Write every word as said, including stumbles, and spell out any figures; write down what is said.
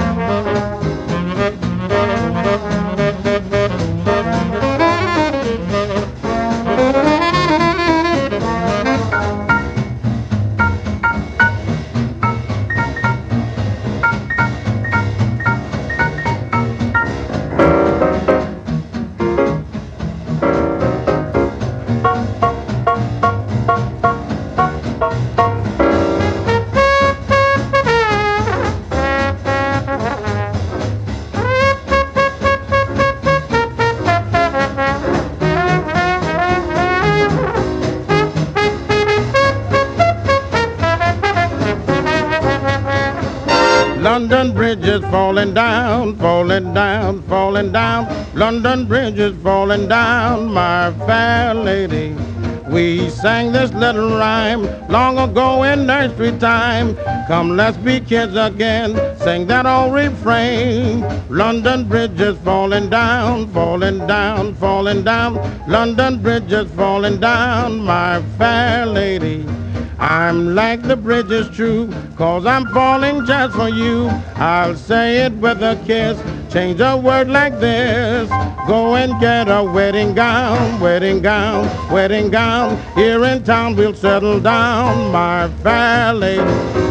London Bridge is falling down, falling down, falling down. London Bridge is falling down, my fair lady. We sang this little rhyme long ago in nursery time. Come, let's be kids again, sing that old refrain. London Bridge is falling down, falling down, falling down. London Bridge is falling down, my fair lady. I'm like the bridge is true, cause I'm falling just for you. I'll say it with a kiss, change a word like this. Go and get a wedding gown, wedding gown, wedding gown. Here in town we'll settle down, my fair lady.